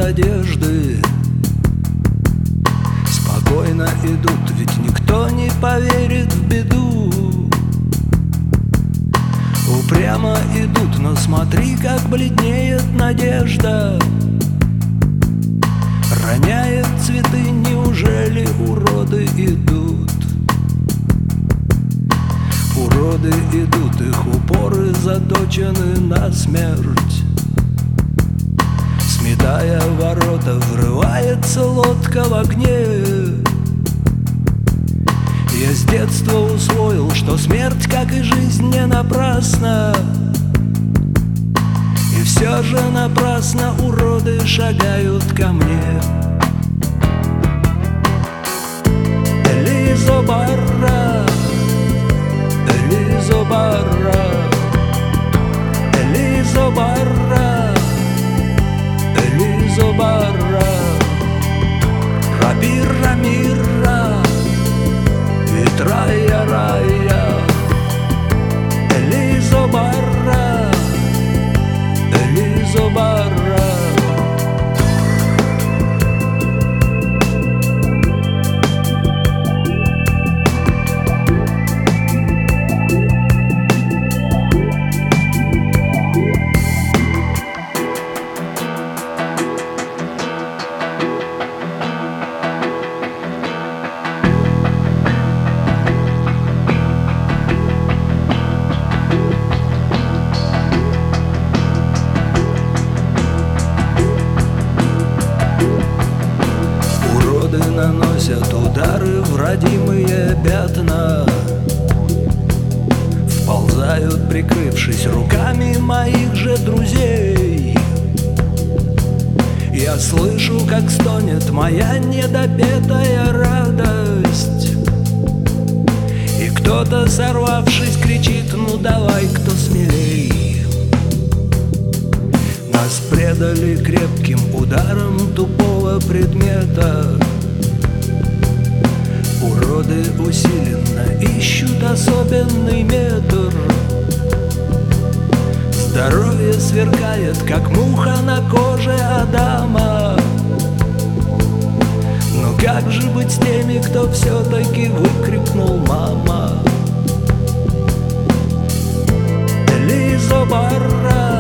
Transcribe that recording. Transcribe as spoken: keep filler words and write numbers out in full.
надежды. Спокойно идут, ведь никто не поверит в беду. Упрямо идут, но смотри, как бледнеет надежда. Роняет цветы, неужели уроды идут? Уроды идут, их упоры заточены на смерть. Сметая ворота, врывается лодка в огне. Я с детства усвоил, что смерть, как и жизнь, не напрасна. И все же напрасно уроды шагают ко мне. Элизо Барра, Элизо Барра, Элизо Барра, Элизо Барра, Рабира Мира, Рая Рая, Элизо Барра, Элизо Барра. Наносят удары в родимые пятна, вползают, прикрывшись руками моих же друзей. Я слышу, как стонет моя недопетая радость, и кто-то, сорвавшись, кричит: ну давай, кто смелей. Нас предали крепким ударом тупого предмета. Уроды усиленно ищут особенный метр. Здоровье сверкает, как муха на коже Адама. Но как же быть с теми, кто все-таки выкрикнул «мама»? Элизо Барра,